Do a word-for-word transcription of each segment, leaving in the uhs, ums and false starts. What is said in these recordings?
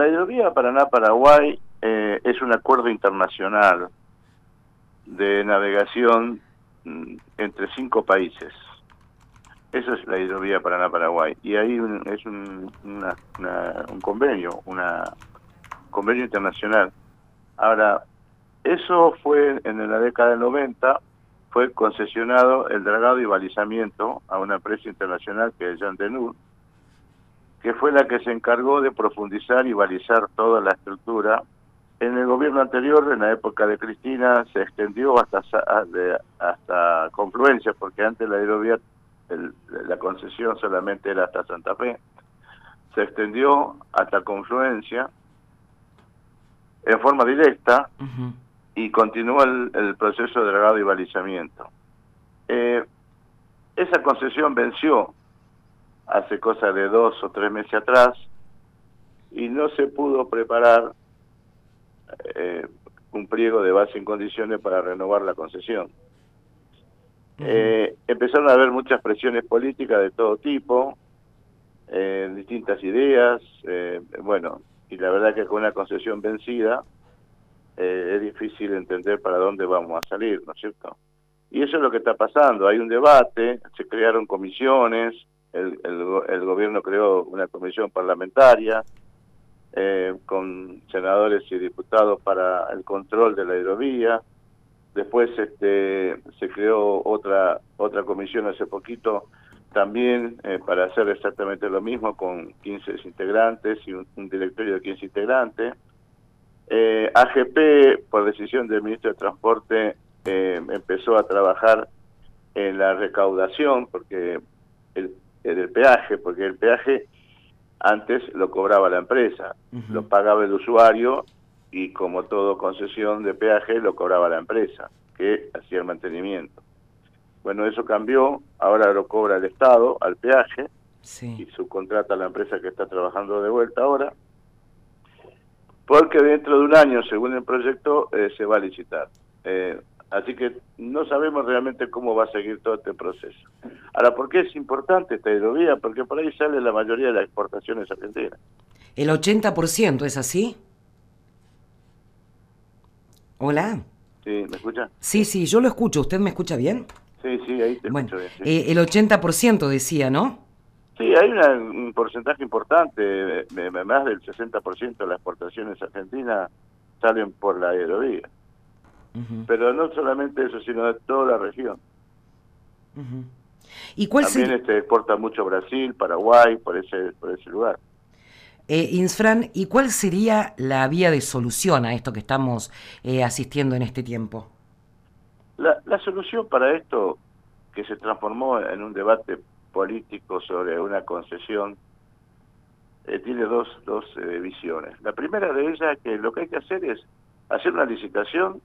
la hidrovía Paraná-Paraguay eh, es un acuerdo internacional de navegación mm, entre cinco países. Eso es la hidrovía Paraná-Paraguay. Y ahí un, es un, una, una, un convenio, una convenio internacional. Ahora, eso fue en la década del noventa, fue concesionado el dragado y balizamiento a una empresa internacional que es Jan Denur, que fue la que se encargó de profundizar y balizar toda la estructura. En el gobierno anterior, en la época de Cristina, se extendió hasta hasta Confluencia, porque antes la hidrovía, el, la concesión solamente era hasta Santa Fe. Se extendió hasta Confluencia en forma directa, uh-huh. y continuó el, el proceso de dragado y balizamiento. Eh, esa concesión venció hace cosa de dos o tres meses atrás y no se pudo preparar eh, un pliego de base en condiciones para renovar la concesión. Uh-huh. Eh, empezaron a haber muchas presiones políticas de todo tipo, eh, distintas ideas, eh, bueno, y la verdad que con una concesión vencida eh, es difícil entender para dónde vamos a salir, ¿no es cierto? Y eso es lo que está pasando, hay un debate, se crearon comisiones, el, el, el gobierno creó una comisión parlamentaria eh, con senadores y diputados para el control de la hidrovía. Después este, se creó otra otra comisión hace poquito también eh, para hacer exactamente lo mismo con quince integrantes y un, un directorio de quince integrantes. Eh, A G P, por decisión del ministro de Transporte, eh, empezó a trabajar en la recaudación porque el, el peaje, porque el peaje antes lo cobraba la empresa, uh-huh. lo pagaba el usuario y como todo concesión de peaje lo cobraba la empresa, que hacía el mantenimiento. Bueno, eso cambió, ahora lo cobra el Estado al peaje, sí. y subcontrata a la empresa que está trabajando de vuelta ahora, porque dentro de un año, según el proyecto, eh, se va a licitar. Eh, así que no sabemos realmente cómo va a seguir todo este proceso. Ahora, ¿por qué es importante esta hidrovía? Porque por ahí sale la mayoría de las exportaciones argentinas. ¿El ochenta por ciento es así? Hola. Sí, ¿me escucha? Sí, sí, yo lo escucho. ¿Usted me escucha bien? Sí, sí, ahí te bueno, escucho bien. Sí. Eh, el ochenta por ciento decía, ¿no? Sí, hay una, un porcentaje importante, más del sesenta por ciento de las exportaciones argentinas salen por la hidrovía. Uh-huh. Pero no solamente eso, sino de toda la región. Uh-huh. ¿Y cuál También sería? este, exporta mucho Brasil, Paraguay, por ese, por ese lugar. Eh, Insfran, ¿y cuál sería la vía de solución a esto que estamos eh, asistiendo en este tiempo? La, la solución para esto, que se transformó en un debate político sobre una concesión, eh, tiene dos, dos eh, visiones. La primera de ellas es que lo que hay que hacer es hacer una licitación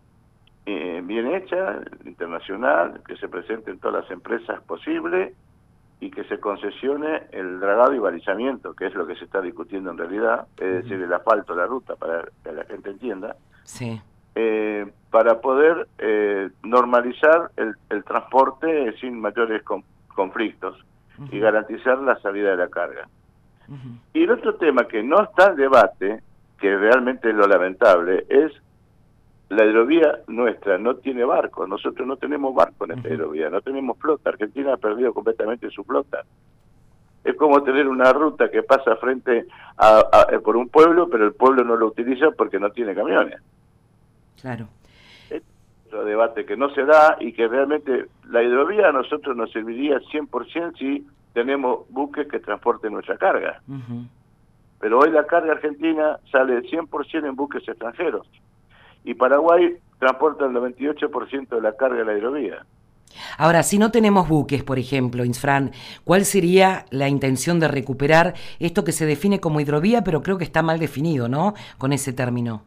eh, bien hecha, internacional, que se presenten todas las empresas posibles y que se concesione el dragado y balizamiento, que es lo que se está discutiendo en realidad, es uh-huh. decir, el asfalto, la ruta, para que la gente entienda, sí. eh, para poder eh, normalizar el, el transporte sin mayores con, conflictos uh-huh. y garantizar la salida de la carga. Uh-huh. Y el otro tema que no está en debate, que realmente es lo lamentable, es la hidrovía nuestra no tiene barco. Nosotros no tenemos barco en esta uh-huh. hidrovía, no tenemos flota. Argentina ha perdido completamente su flota. Es como tener una ruta que pasa frente a, a, por un pueblo, pero el pueblo no lo utiliza porque no tiene camiones. Claro. Es otro debate que no se da y que realmente la hidrovía a nosotros nos serviría cien por ciento si tenemos buques que transporten nuestra carga. Uh-huh. Pero hoy la carga argentina sale cien por ciento en buques extranjeros. Y Paraguay transporta el noventa y ocho por ciento de la carga de la hidrovía. Ahora, si no tenemos buques, por ejemplo, Insfran, ¿cuál sería la intención de recuperar esto que se define como hidrovía, pero creo que está mal definido, ¿no?, con ese término?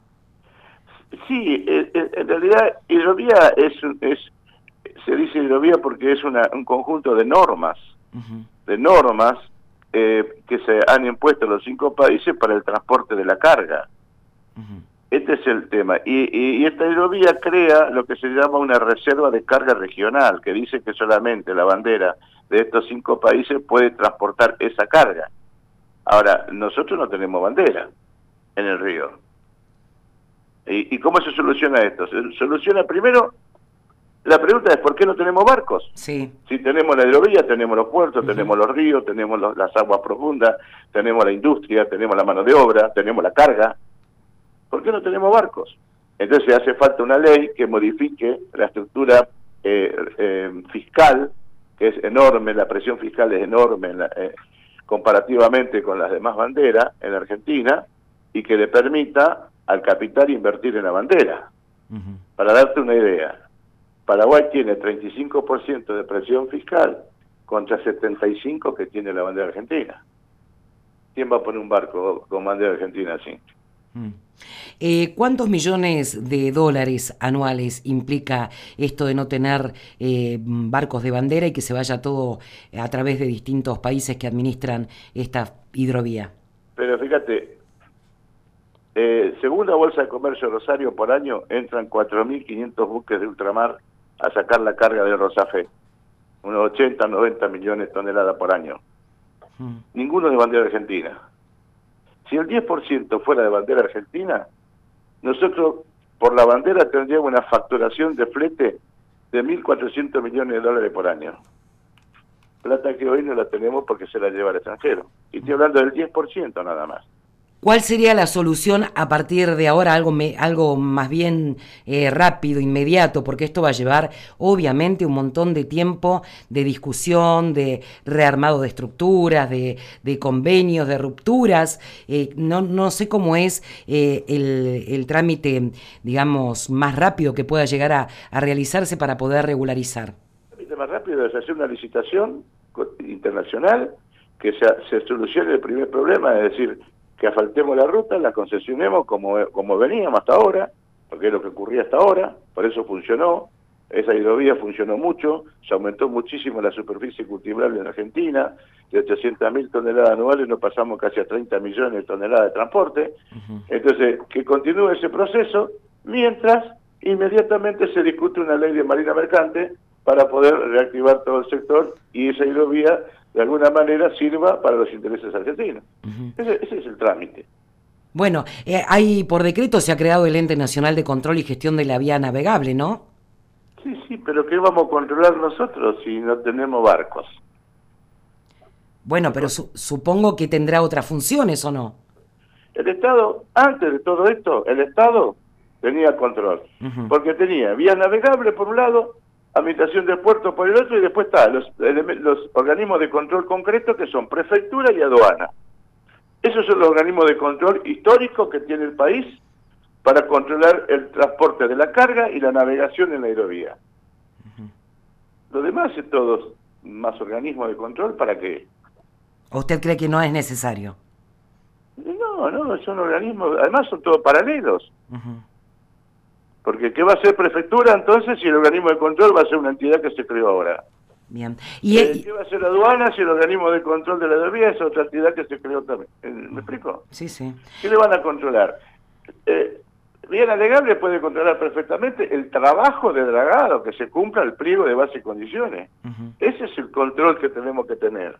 Sí, en realidad hidrovía es, es se dice hidrovía porque es una, un conjunto de normas, uh-huh. de normas eh, que se han impuesto los cinco países para el transporte de la carga. Uh-huh. Este es el tema. Y, y, y esta hidrovía crea lo que se llama una reserva de carga regional, que dice que solamente la bandera de estos cinco países puede transportar esa carga. Ahora, nosotros no tenemos bandera. en el río. ¿Y, y cómo se soluciona esto? Se soluciona primero, la pregunta es ¿por qué no tenemos barcos? Sí. Si tenemos la hidrovía, tenemos los puertos, Uh-huh. tenemos los ríos, tenemos los, las aguas profundas, tenemos la industria, tenemos la mano de obra, tenemos la carga. ¿Por qué no tenemos barcos? Entonces hace falta una ley que modifique la estructura eh, eh, fiscal, que es enorme, la presión fiscal es enorme en la, eh, comparativamente con las demás banderas en la Argentina, y que le permita al capital invertir en la bandera. Uh-huh. Para darte una idea, Paraguay tiene treinta y cinco por ciento de presión fiscal contra setenta y cinco por ciento que tiene la bandera argentina. ¿Quién va a poner un barco con bandera argentina así? Uh-huh. Eh, ¿Cuántos millones de dólares anuales implica esto de no tener eh, barcos de bandera y que se vaya todo a través de distintos países que administran esta hidrovía? Pero fíjate, eh, según la Bolsa de Comercio de Rosario, por año entran cuatro mil quinientos buques de ultramar a sacar la carga de Rosafe, unos ochenta, noventa millones de toneladas por año. Hmm. Ninguno de bandera argentina. Si el diez por ciento fuera de bandera argentina, nosotros por la bandera tendríamos una facturación de flete de mil cuatrocientos millones de dólares por año. Plata que hoy no la tenemos porque se la lleva al extranjero. Y estoy hablando del diez por ciento nada más. ¿Cuál sería la solución a partir de ahora? Algo, me, algo más bien eh, rápido, inmediato, porque esto va a llevar obviamente un montón de tiempo de discusión, de rearmado de estructuras, de, de convenios, de rupturas. Eh, no, no sé cómo es eh, el, el trámite, digamos, más rápido que pueda llegar a, a realizarse para poder regularizar. El trámite más rápido es hacer una licitación internacional que se, se solucione el primer problema, es decir, que asfaltemos la ruta, la concesionemos como, como veníamos hasta ahora, porque es lo que ocurría hasta ahora, por eso funcionó, esa hidrovía funcionó mucho, se aumentó muchísimo la superficie cultivable en Argentina, de ochocientas mil toneladas anuales nos pasamos casi a treinta millones de toneladas de transporte, uh-huh. Entonces que continúe ese proceso, mientras inmediatamente se discute una ley de marina mercante para poder reactivar todo el sector y esa hidrovía de alguna manera sirva para los intereses argentinos. Uh-huh. Ese, ese es el trámite. Bueno, eh, hay por decreto se ha creado el Ente Nacional de Control y Gestión de la Vía Navegable, ¿no? Sí, sí, pero ¿qué vamos a controlar nosotros si no tenemos barcos? Bueno, pero su, supongo que tendrá otras funciones, ¿o no? El Estado, antes de todo esto, el Estado tenía control, uh-huh. Porque tenía vía navegable por un lado, administración del puerto por el otro, y después está los, los organismos de control concretos que son prefectura y aduana. Esos son los organismos de control históricos que tiene el país para controlar el transporte de la carga y la navegación en la hidrovía. Uh-huh. Lo demás es todos más organismos de control, ¿para qué? ¿Usted cree que no es necesario? No, no, son organismos, además son todos paralelos. Uh-huh. Porque ¿qué va a ser prefectura entonces si el organismo de control va a ser una entidad que se creó ahora? Bien. ¿Y eh, ¿Qué va a ser la aduana si el organismo de control de la hidrovía es otra entidad que se creó también? ¿Me explico? Sí, sí. ¿Qué le van a controlar? Eh, vía navegable puede controlar perfectamente el trabajo de dragado, que se cumpla el pliego de base y condiciones. Uh-huh. Ese es el control que tenemos que tener.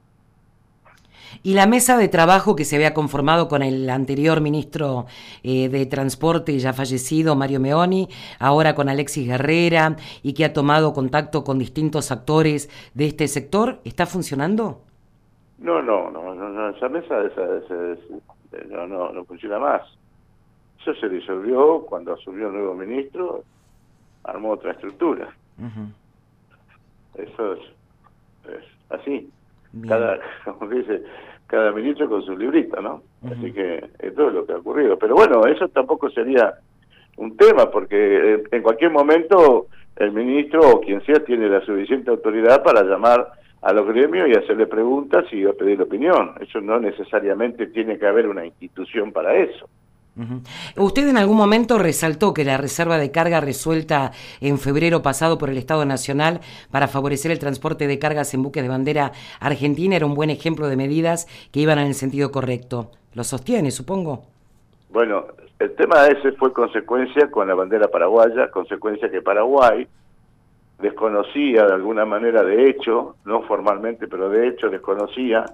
Y la mesa de trabajo que se había conformado con el anterior ministro eh, de Transporte, ya fallecido, Mario Meoni, ahora con Alexis Guerrera, y que ha tomado contacto con distintos actores de este sector, ¿está funcionando? No, no, no, no, no esa mesa esa, esa, esa, no, no, no funciona más. Eso se disolvió cuando asumió el nuevo ministro, armó otra estructura. Uh-huh. Eso es, es así. Bien. Cada, como dice, cada ministro con su librito, ¿no? Uh-huh. Así que esto es lo que ha ocurrido. Pero bueno, eso tampoco sería un tema, porque en cualquier momento el ministro o quien sea tiene la suficiente autoridad para llamar a los gremios y hacerle preguntas y pedir opinión. Eso no necesariamente tiene que haber una institución para eso. Uh-huh. Usted en algún momento resaltó que la reserva de carga resuelta en febrero pasado por el Estado Nacional para favorecer el transporte de cargas en buques de bandera argentina era un buen ejemplo de medidas que iban en el sentido correcto. ¿Lo sostiene, supongo? Bueno, el tema ese fue consecuencia con la bandera paraguaya, consecuencia que Paraguay desconocía de alguna manera, de hecho, no formalmente, pero de hecho desconocía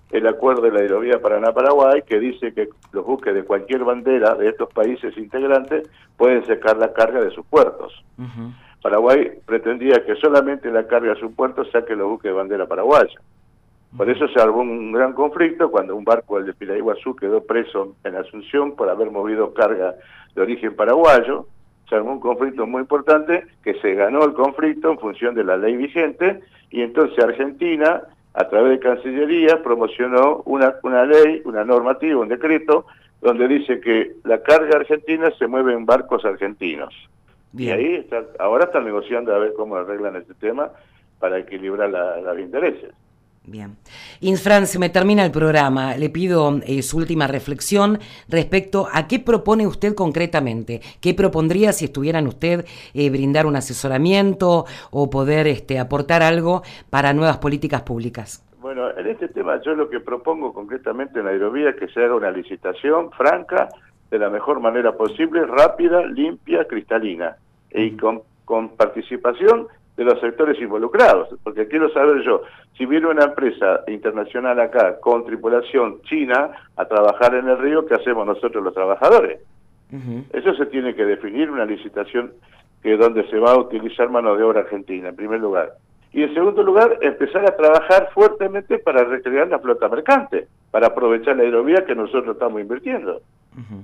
el acuerdo de la hidrovía Paraná-Paraguay, que dice que los buques de cualquier bandera de estos países integrantes pueden sacar la carga de sus puertos. Uh-huh. Paraguay pretendía que solamente la carga de sus puertos saque los buques de bandera paraguaya. Por eso se armó un gran conflicto cuando un barco, el de Piraiguazú, quedó preso en Asunción por haber movido carga de origen paraguayo. Se armó un conflicto muy importante, que se ganó el conflicto en función de la ley vigente, y entonces Argentina, a través de Cancillería, promocionó una, una ley, una normativa, un decreto, donde dice que la carga argentina se mueve en barcos argentinos. Bien. Y ahí está, ahora están negociando a ver cómo arreglan este tema para equilibrar la, los intereses. Bien. Infran, se me termina el programa. Le pido eh, su última reflexión respecto a qué propone usted concretamente. ¿Qué propondría si estuvieran usted eh, brindar un asesoramiento o poder este, aportar algo para nuevas políticas públicas? Bueno, en este tema yo lo que propongo concretamente en la hidrovía es que se haga una licitación franca, de la mejor manera posible, rápida, limpia, cristalina, y con, con participación de los sectores involucrados, porque quiero saber yo, si viene una empresa internacional acá con tripulación china a trabajar en el río, ¿qué hacemos nosotros los trabajadores? Uh-huh. Eso se tiene que definir, una licitación que es donde se va a utilizar mano de obra argentina, en primer lugar. Y en segundo lugar, empezar a trabajar fuertemente para recrear la flota mercante, para aprovechar la hidrovía que nosotros estamos invirtiendo. Uh-huh.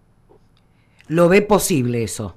¿Lo ve posible eso?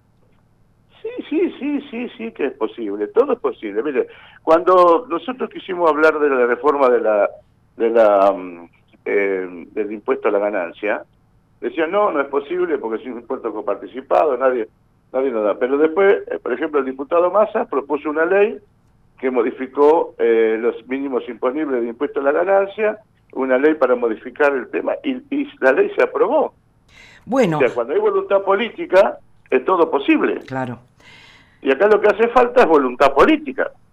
Sí, sí, sí, sí que es posible, todo es posible. Mire, cuando nosotros quisimos hablar de la reforma de la, de la, eh, del impuesto a la ganancia, decían no, no es posible porque es un impuesto coparticipado, nadie, nadie nos da. Pero después, eh, por ejemplo, el diputado Massa propuso una ley que modificó eh, los mínimos imponibles de impuesto a la ganancia, una ley para modificar el tema, y, y la ley se aprobó. Bueno. O sea, cuando hay voluntad política, es todo posible. Claro. Y acá lo que hace falta es voluntad política.